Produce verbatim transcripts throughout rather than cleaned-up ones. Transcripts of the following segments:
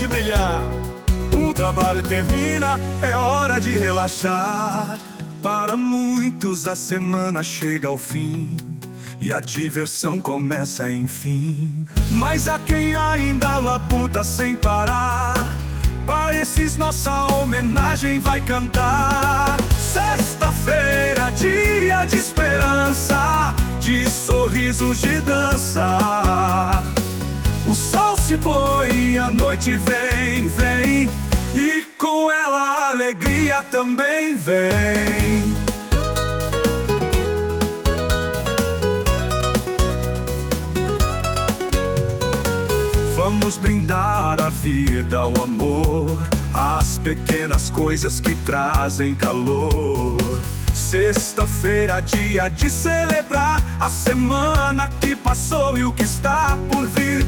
brilhar. O trabalho termina, é hora de relaxar. Para muitos a semana chega ao fim e a diversão começa enfim. Mas há quem ainda labuta sem parar. Para esses nossa homenagem vai cantar. Sexta-feira, dia de esperança, de sorrisos, de dança. O sol se põe e a noite vem, vem, e com ela a alegria também vem. Vamos brindar a vida, o amor, as pequenas coisas que trazem calor. Sexta-feira, dia de celebrar a semana que passou e o que está por vir.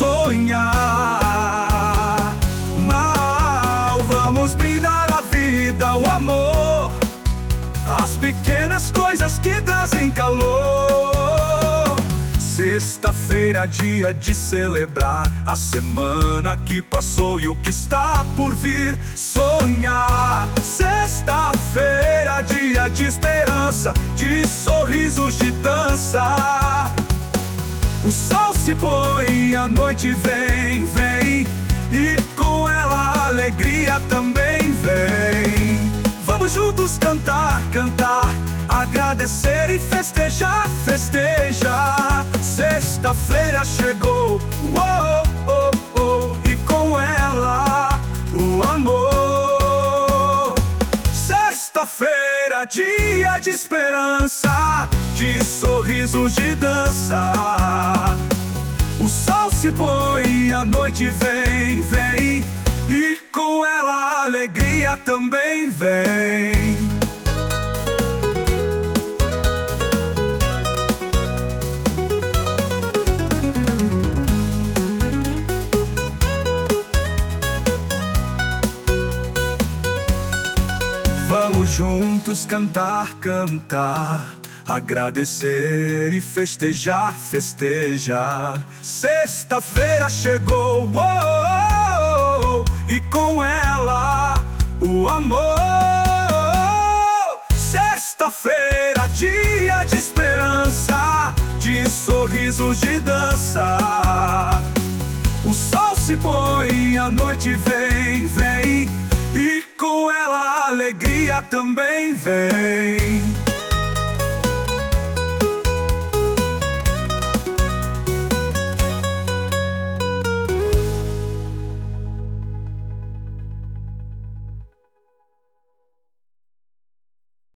Sonhar mal, vamos brindar a vida, o amor, as pequenas coisas que trazem calor. Sexta-feira, dia de celebrar a semana que passou e o que está por vir. Sonhar. Sexta-feira, dia de esperança, de sorrisos, de dança. O sol se põe e a noite vem, vem, e com ela a alegria também vem. Vamos juntos cantar, cantar, agradecer e festejar, festejar. Sexta-feira chegou, oh, oh, oh, e com ela o amor. Sexta-feira, dia de esperança, de sorrisos, de dança. O sol se põe e a noite vem, vem, e com ela a alegria também vem. Vamos juntos cantar, cantar, agradecer e festejar, festejar. Sexta-feira chegou, oh, oh, oh, e com ela o amor. Sexta-feira, dia de esperança, de sorrisos, de dança. O sol se põe e a noite vem, vem, e com ela a alegria também vem.